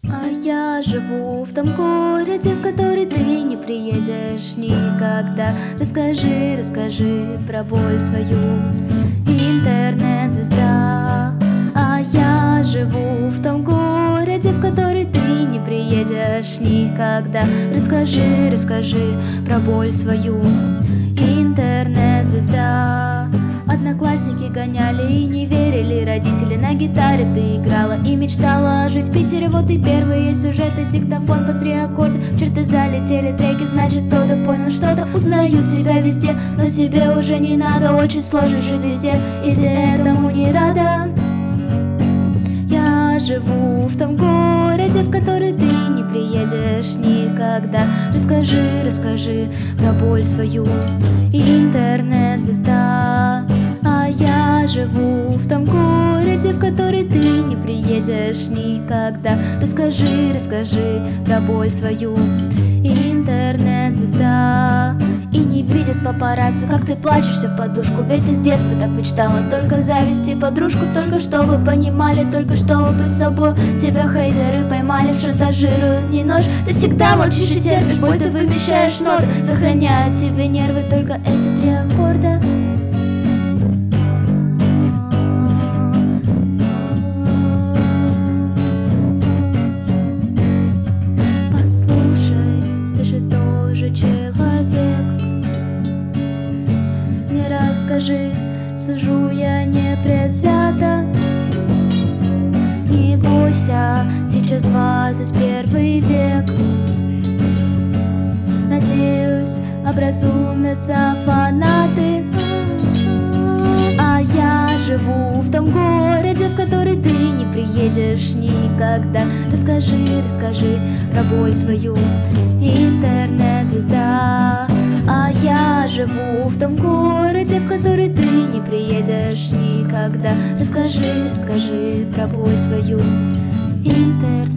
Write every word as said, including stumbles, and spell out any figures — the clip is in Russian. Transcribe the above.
А я живу в том городе, в который ты не приедешь никогда. Расскажи, расскажи про боль свою, интернет-звезда. А я живу в том городе, в который ты не приедешь никогда. Расскажи, расскажи про боль свою, интернет-звезда. Одноклассники гоняли и не верили, родители на гитаре ты играла и мечтала жить в Питере. Вот и первые сюжеты, диктофон по три аккорда, в черты залетели треки, значит кто-то понял что-то. Узнают тебя везде, но тебе уже не надо, очень сложно жить везде, и ты этому не рада. Я живу в том городе, в который ты не приедешь никогда. Расскажи, расскажи про боль свою, интернет-звезда. А я живу в том городе, в который ты не приедешь никогда. Расскажи, расскажи про боль свою, интернет-звезда. И не видят папарацци, как ты плачешься в подушку, ведь ты с детства так мечтала только завести подружку, только чтобы понимали, только чтобы быть собой. Тебя хейтеры поймали, шантажируют не нож. Ты всегда молчишь и терпишь боль, ты вымещаешь ноты, сохраняют тебе нервы только эти три аккорда. Послушай, ты же тоже человек. Расскажи, сужу я непредвзято. Не бойся, сейчас двадцать первый век. Надеюсь, образумятся фанаты. А я живу в том городе, в который ты не приедешь никогда. Расскажи, расскажи про боль свою, интернет-звезда. А я живу в том городе, в который ты не приедешь никогда. Расскажи, расскажи про боль свою, интернет.